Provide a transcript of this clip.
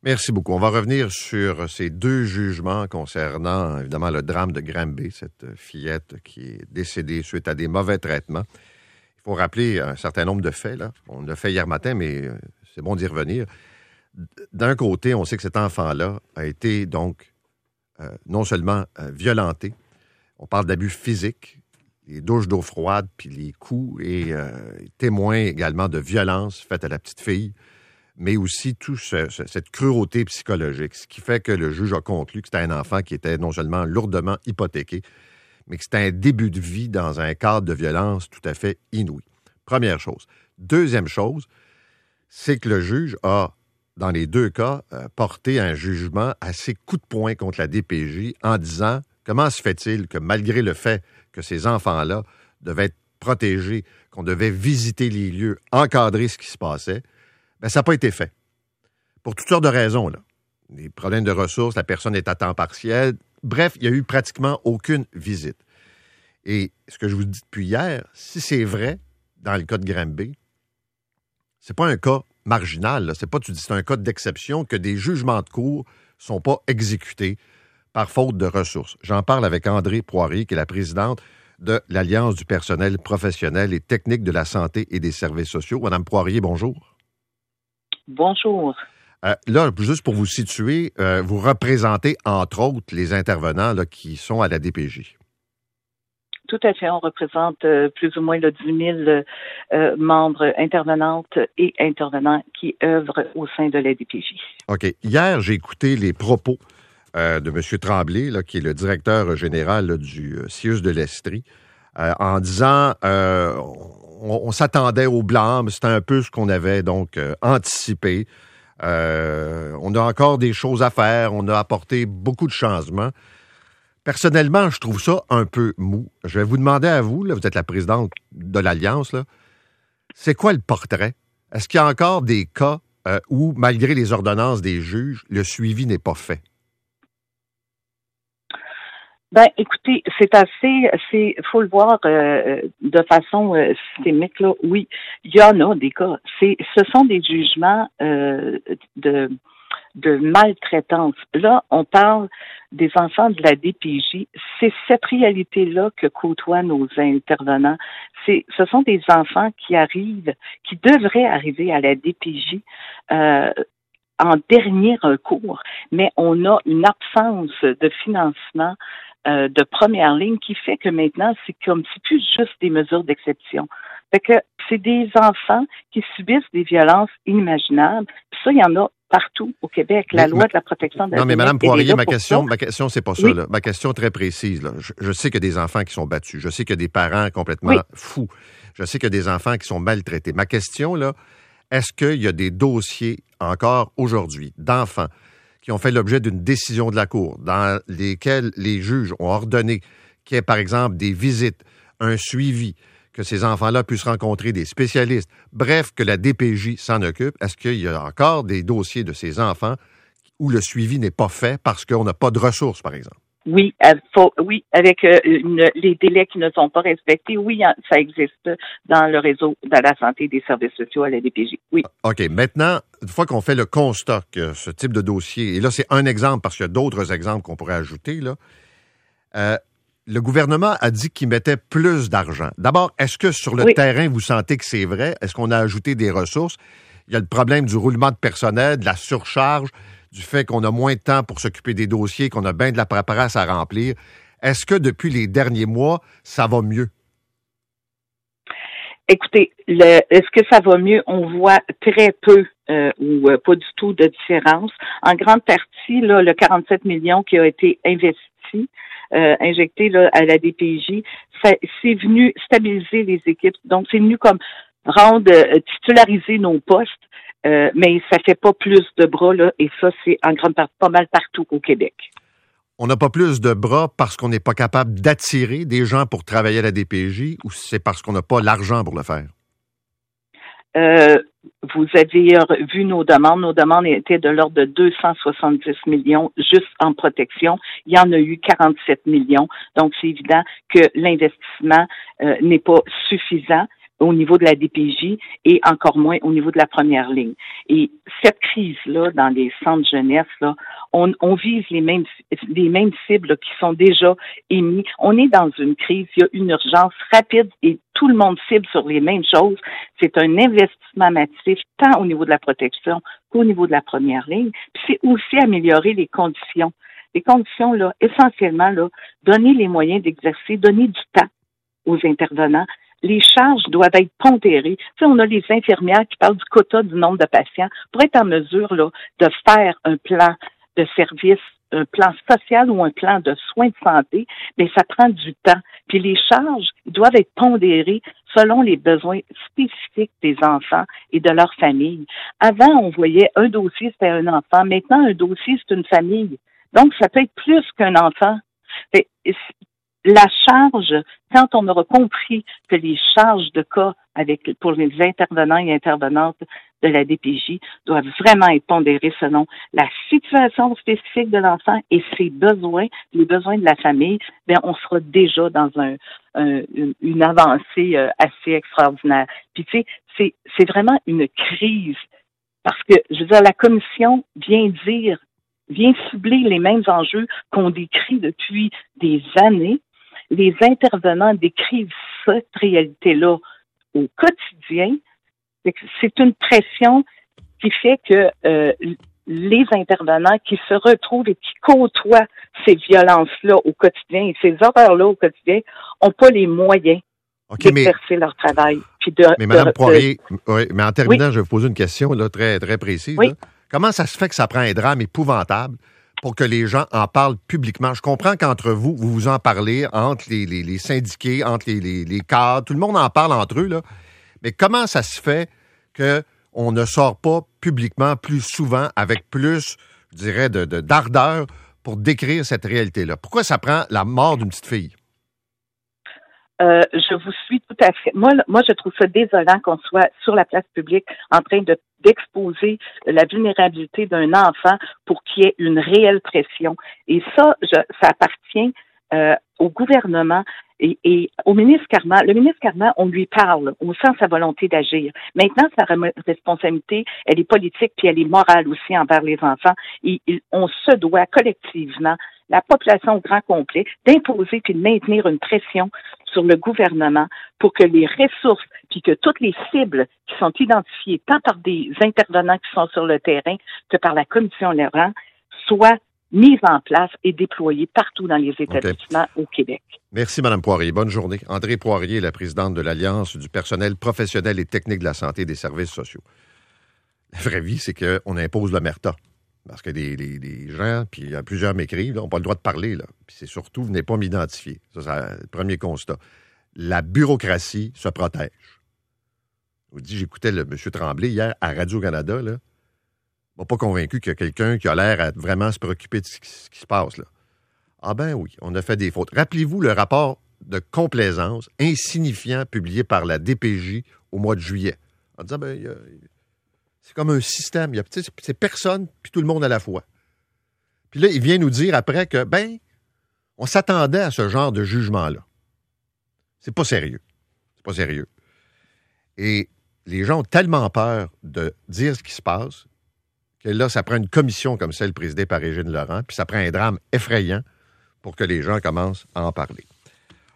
Merci beaucoup. On va revenir sur ces deux jugements concernant, évidemment, le drame de Granby, cette fillette qui est décédée suite à des mauvais traitements. Il faut rappeler un certain nombre de faits, là. On l'a fait hier matin, mais c'est bon d'y revenir. D'un côté, on sait que cet enfant-là a été donc non seulement violenté, on parle d'abus physiques, les douches d'eau froide, puis les coups, et témoin également de violences faites à la petite fille, mais aussi toute cette cruauté psychologique, ce qui fait que le juge a conclu que c'était un enfant qui était non seulement lourdement hypothéqué, mais que c'était un début de vie dans un cadre de violence tout à fait inouï. Première chose. Deuxième chose, c'est que le juge a, dans les deux cas, porté un jugement assez coup de poing contre la DPJ en disant comment se fait-il que malgré le fait que ces enfants-là devaient être protégés, qu'on devait visiter les lieux, encadrer ce qui se passait, bien, ça n'a pas été fait. Pour toutes sortes de raisons, là. Des problèmes de ressources, la personne est à temps partiel. Bref, il n'y a eu pratiquement aucune visite. Et ce que je vous dis depuis hier, si c'est vrai, dans le cas de Granby, c'est pas un cas marginal, là. C'est un cas d'exception que des jugements de cour ne sont pas exécutés par faute de ressources. J'en parle avec André Poirier, qui est la présidente de l'Alliance du personnel professionnel et technique de la santé et des services sociaux. Madame Poirier, bonjour. Bonjour. Là, juste pour vous situer, vous représentez, entre autres, les intervenants là, qui sont à la DPJ. Tout à fait. On représente plus ou moins 10 000 membres intervenantes et intervenants qui œuvrent au sein de la DPJ. OK. Hier, j'ai écouté les propos de M. Tremblay, là, qui est le directeur général là, du CIUS de l'Estrie, en disant on s'attendait au blâme, c'était un peu ce qu'on avait donc anticipé. On a encore des choses à faire, on a apporté beaucoup de changements. Personnellement, je trouve ça un peu mou. Je vais vous demander à vous, là, vous êtes la présidente de l'Alliance, là, c'est quoi le portrait? Est-ce qu'il y a encore des cas où, malgré les ordonnances des juges, le suivi n'est pas fait? Ben, écoutez, faut le voir de façon systémique, là. Oui, il y en a des cas. Ce sont des jugements de maltraitance. Là, on parle des enfants de la DPJ. C'est cette réalité-là que côtoient nos intervenants. Ce sont des enfants qui devraient arriver à la DPJ en dernier recours, mais on a une absence de financement de première ligne qui fait que maintenant, c'est plus juste des mesures d'exception. Fait que c'est des enfants qui subissent des violences inimaginables. Puis ça, il y en a partout au Québec. La loi de la protection de la Non, mais Mme Poirier, ma question, c'est pas ça. Oui. Là. Ma question très précise. Là. Je sais qu'il y a des enfants qui sont battus. Je sais qu'il y a des parents complètement fous. Je sais qu'il y a des enfants qui sont maltraités. Ma question, là, est-ce qu'il y a des dossiers encore aujourd'hui d'enfants qui ont fait l'objet d'une décision de la Cour dans lesquels les juges ont ordonné qu'il y ait, par exemple, des visites, un suivi, que ces enfants-là puissent rencontrer des spécialistes, bref, que la DPJ s'en occupe? Est-ce qu'il y a encore des dossiers de ces enfants où le suivi n'est pas fait parce qu'on n'a pas de ressources, par exemple? Oui, avec les délais qui ne sont pas respectés, oui, ça existe dans le réseau de la santé et des services sociaux à la DPJ. Oui. OK. Maintenant, une fois qu'on fait le constat que ce type de dossier, et là, c'est un exemple parce qu'il y a d'autres exemples qu'on pourrait ajouter, là, le gouvernement a dit qu'il mettait plus d'argent. D'abord, est-ce que sur le terrain, vous sentez que c'est vrai? Est-ce qu'on a ajouté des ressources? Il y a le problème du roulement de personnel, de la surcharge, du fait qu'on a moins de temps pour s'occuper des dossiers, qu'on a bien de la paperasse à remplir. Est-ce que depuis les derniers mois, ça va mieux? Écoutez, est-ce que ça va mieux? On voit très peu ou pas du tout de différence. En grande partie, là, le 47 millions qui a été injecté là, à la DPJ, c'est venu stabiliser les équipes. Donc, c'est venu comme titulariser nos postes. Mais ça fait pas plus de bras, là, et ça, c'est en grande partie pas mal partout au Québec. On n'a pas plus de bras parce qu'on n'est pas capable d'attirer des gens pour travailler à la DPJ ou c'est parce qu'on n'a pas l'argent pour le faire? Vous avez vu nos demandes. Nos demandes étaient de l'ordre de 270 millions juste en protection. Il y en a eu 47 millions. Donc, c'est évident que l'investissement n'est pas suffisant. au niveau de la DPJ et encore moins au niveau de la première ligne. Et cette crise-là, dans les centres jeunesse, là, on vise les mêmes cibles là, qui sont déjà émises. On est dans une crise, il y a une urgence rapide et tout le monde cible sur les mêmes choses. C'est un investissement massif, tant au niveau de la protection qu'au niveau de la première ligne. Puis c'est aussi améliorer les conditions. Les conditions, là, essentiellement, là, donner les moyens d'exercer, donner du temps aux intervenants. Les charges doivent être pondérées. Tu sais, on a les infirmières qui parlent du quota du nombre de patients pour être en mesure là, de faire un plan de service, un plan social ou un plan de soins de santé, mais ça prend du temps. Puis les charges doivent être pondérées selon les besoins spécifiques des enfants et de leur famille. Avant, on voyait un dossier, c'était un enfant. Maintenant, un dossier, c'est une famille. Donc, ça peut être plus qu'un enfant. La charge, quand on aura compris que les charges de cas pour les intervenants et intervenantes de la DPJ doivent vraiment être pondérées selon la situation spécifique de l'enfant et ses besoins, les besoins de la famille, bien, on sera déjà dans une avancée assez extraordinaire. Puis, tu sais, c'est vraiment une crise parce que, je veux dire, la commission vient cibler les mêmes enjeux qu'on décrit depuis des années. Les intervenants décrivent cette réalité-là au quotidien. C'est une pression qui fait que les intervenants qui se retrouvent et qui côtoient ces violences-là au quotidien et ces horreurs-là au quotidien n'ont pas les moyens d'exercer leur travail. Mais Mme Poirier, mais en terminant, je vais vous poser une question là, très, très précise. Oui. Là. Comment ça se fait que ça prend un drame épouvantable pour que les gens en parlent publiquement? Je comprends qu'entre vous, vous en parlez, entre les syndiqués, entre les cadres, tout le monde en parle entre eux, là. Mais comment ça se fait qu'on ne sort pas publiquement plus souvent, avec plus, je dirais, d'ardeur pour décrire cette réalité-là? Pourquoi ça prend la mort d'une petite fille? Je vous suis tout à fait. Moi, je trouve ça désolant qu'on soit sur la place publique en train d'exposer la vulnérabilité d'un enfant pour qu'il y ait une réelle pression. Et ça appartient au gouvernement et au ministre Carman. Le ministre Carman, on lui parle, on sent sa volonté d'agir. Maintenant, sa responsabilité, elle est politique puis elle est morale aussi envers les enfants. Et on se doit collectivement, la population au grand complet, d'imposer puis de maintenir une pression sur le gouvernement pour que les ressources puis que toutes les cibles qui sont identifiées tant par des intervenants qui sont sur le terrain que par la commission Laurent soient mises en place et déployées partout dans les établissements au Québec. Merci, Mme Poirier. Bonne journée. Andrée Poirier, la présidente de l'Alliance du personnel professionnel et technique de la santé et des services sociaux. La vraie vie, c'est qu'on impose l'omerta. Parce que des gens, puis il y a plusieurs m'écrivent, n'ont pas le droit de parler. Là. Puis c'est surtout, venez pas m'identifier. Ça, c'est le premier constat. La bureaucratie se protège. Je vous dis, j'écoutais M. Tremblay hier à Radio-Canada, là. Il m'a pas convaincu qu'il y a quelqu'un qui a l'air à vraiment se préoccuper de ce qui se passe, là. Ah ben oui, on a fait des fautes. Rappelez-vous le rapport de complaisance insignifiant publié par la DPJ au mois de juillet. En disant, c'est comme un système. C'est personne, puis tout le monde à la fois. Puis là, il vient nous dire après que, on s'attendait à ce genre de jugement-là. C'est pas sérieux. C'est pas sérieux. Et les gens ont tellement peur de dire ce qui se passe que là, ça prend une commission comme celle présidée par Régine Laurent, puis ça prend un drame effrayant pour que les gens commencent à en parler.